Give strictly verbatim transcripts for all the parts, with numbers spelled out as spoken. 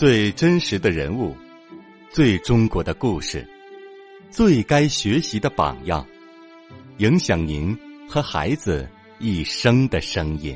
最真实的人物，最中国的故事，最该学习的榜样，影响您和孩子一生的声音。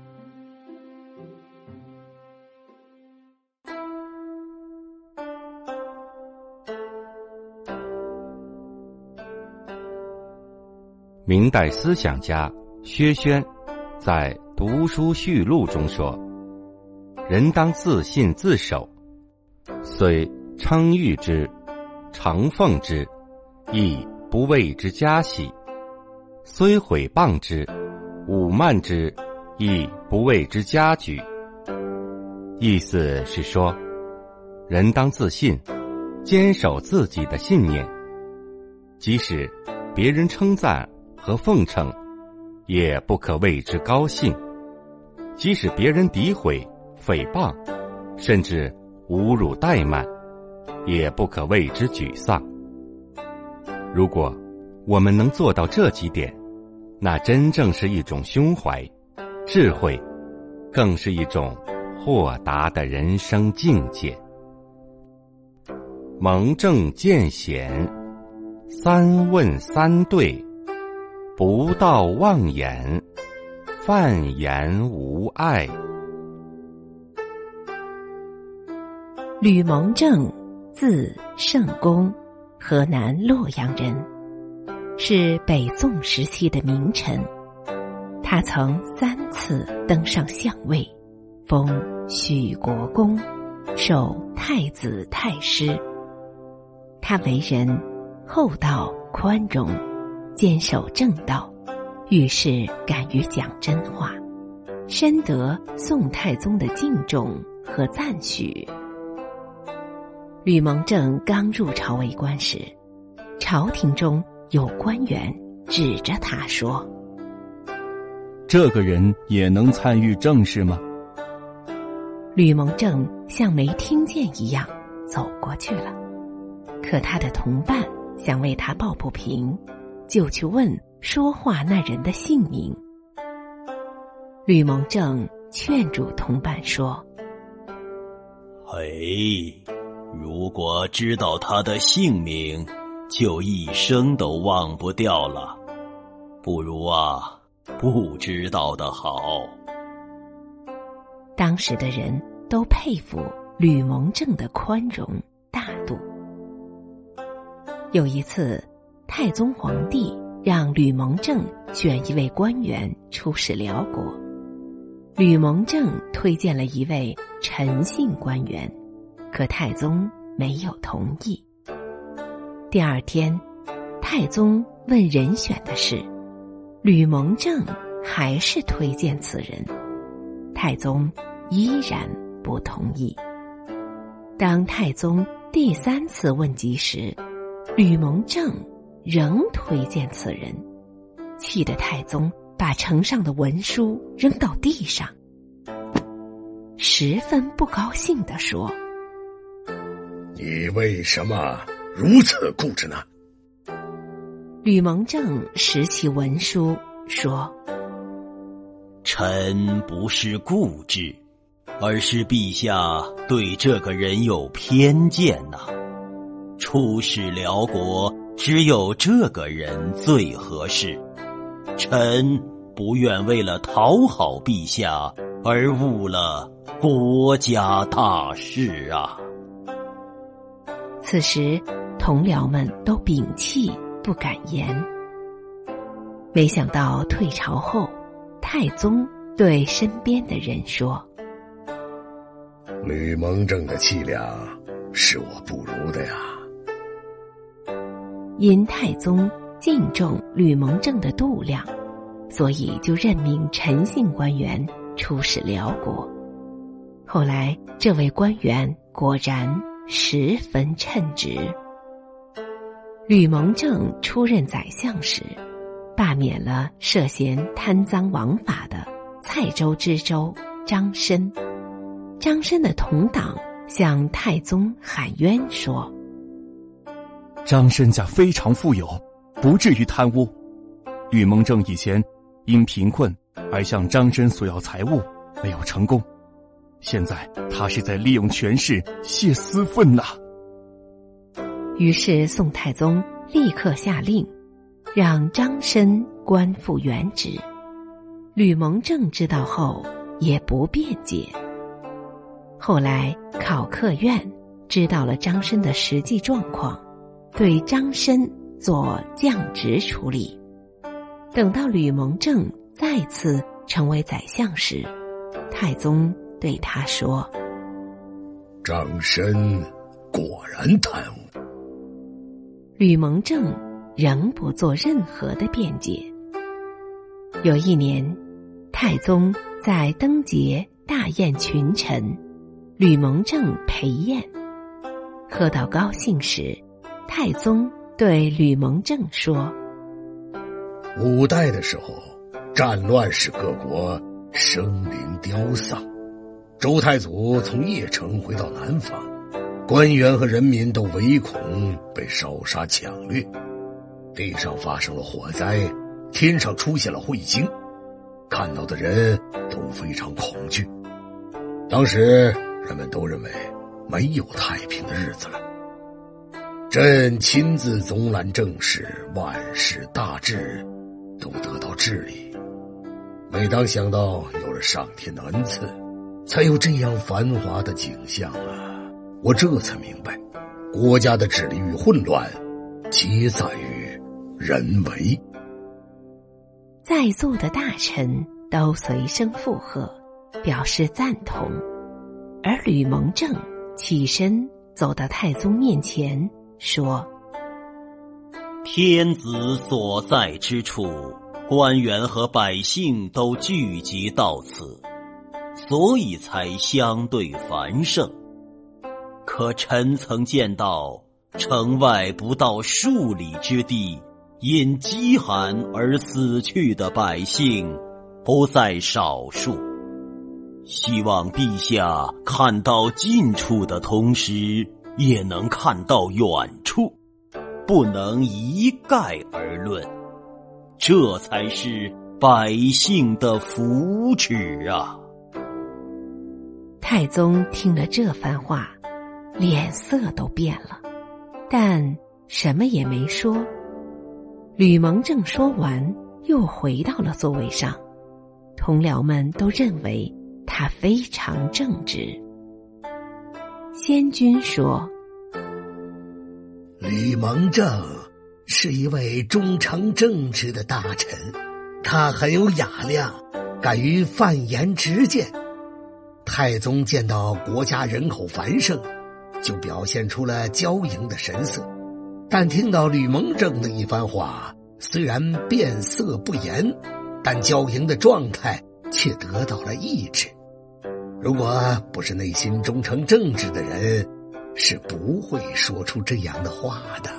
明代思想家薛轩在《读书序录》中说，人当自信自守，虽称誉之，常奉之，亦不为之嘉喜；虽毁谤之，侮慢之，亦不为之嘉举。意思是说，人当自信，坚守自己的信念，即使别人称赞和奉承，也不可为之高兴；即使别人诋毁、诽谤，甚至侮辱怠慢，也不可为之沮丧。如果我们能做到这几点，那真正是一种胸怀、智慧，更是一种豁达的人生境界。蒙正见贤，三问三对，不道妄言，犯言无碍。 吕蒙正，字圣公，河南洛阳人，是北宋时期的名臣。他曾三次登上相位，封许国公，授太子太师。他为人厚道宽容，坚守正道，遇事敢于讲真话，深得宋太宗的敬重和赞许。吕蒙正刚入朝为官时，朝廷中有官员指着他说：“ 这个人也能参与政事吗？” 吕蒙正像没听见一样走过去了。可他的同伴想为他抱不平，就去问说话那人的姓名。吕蒙正劝阻同伴说：“ 嘿，如果知道他的姓名，就一生都忘不掉了。不如啊，不知道的好。” 当时的人都佩服吕蒙正的宽容大度。有一次，太宗皇帝让吕蒙正选一位官员出使辽国，吕蒙正推荐了一位陈姓官员，可太宗没有同意。第二天，太宗问人选的事，吕蒙正还是推荐此人，太宗依然不同意。当太宗第三次问及时，吕蒙正仍推荐此人，气得太宗把呈上的文书扔到地上，十分不高兴地说：“ 你为什么如此固执呢？” 吕蒙正拾起文书说：“ 臣不是固执，而是陛下对这个人有偏见呐、啊。出使辽国，只有这个人最合适。臣不愿为了讨好陛下而误了国家大事啊。” 此时同僚们都屏气不敢言。没想到退朝后，太宗对身边的人说：“ 吕蒙正的气量是我不如的呀。” 因太宗敬重吕蒙正的度量，所以就任命陈姓官员出使辽国。后来这位官员果然十分称职。吕蒙正出任宰相时，罢免了涉嫌贪赃枉法的蔡州知州张申。张申的同党向太宗喊冤说：“ 张申家非常富有，不至于贪污。吕蒙正以前因贫困而向张申索要财物，没有成功。 现在他是在利用权势泄私愤呐。 于是宋太宗立刻下令，让张申官复原职。吕蒙正知道后也不辩解。后来考克院知道了张申的实际状况，对张申做降职处理。等到吕蒙正再次成为宰相时，太宗对他说： 张申果然贪污。 吕蒙正仍不做任何的辩解。有一年，太宗在灯节大宴群臣，吕蒙正陪宴。喝到高兴时，太宗对吕蒙正说： 五代的时候，战乱使各国生灵凋丧，周太祖从邺城回到南方，官员和人民都唯恐被烧杀抢掠，地上发生了火灾，天上出现了彗星，看到的人都非常恐惧。当时人们都认为没有太平的日子了。朕亲自总揽政事，万事大治都得到治理。每当想到有了上天的恩赐，才有这样繁华的景象啊，我这才明白，国家的治理与混乱皆在于人为。 在座的大臣都随声附和，表示赞同。而吕蒙正起身走到太宗面前，说： 天子所在之处，官员和百姓都聚集到此，所以才相对繁盛。可臣曾见到城外不到数里之地，因饥寒而死去的百姓不在少数。希望陛下看到近处的同时，也能看到远处，不能一概而论，这才是百姓的福祉啊！ 太宗听了这番话，脸色都变了，但什么也没说。吕蒙正说完，又回到了座位上。同僚们都认为他非常正直。先君说： 吕蒙正是一位忠诚正直的大臣，他很有雅量，敢于犯言直谏。太宗见到国家人口繁盛，就表现出了骄淫的神色，但听到吕蒙正的一番话，虽然变色不言，但骄淫的状态却得到了抑制。如果不是内心忠诚正直的人，是不会说出这样的话的。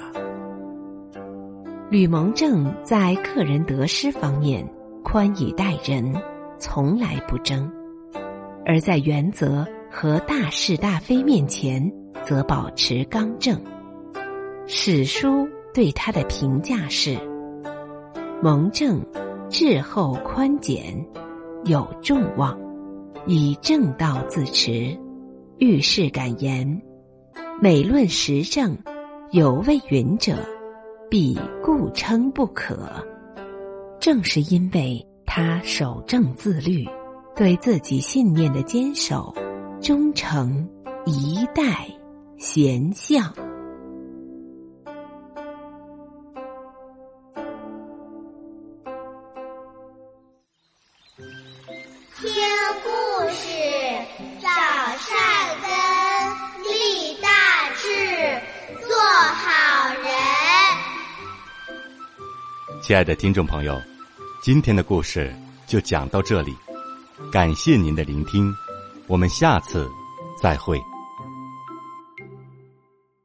吕蒙正在个人得失方面宽以待人，从来不争，而在原则和大是大非面前则保持刚正。史书对他的评价是：蒙正质厚宽简，有众望，以正道自持，遇事敢言，每论时政，有未允者，必固称不可。正是因为他守正自律，对自己信念的坚守，忠诚一代贤相。 听故事，长善根，立大志，做好人。 亲爱的听众朋友，今天的故事就讲到这里，感谢您的聆听，我们下次再会。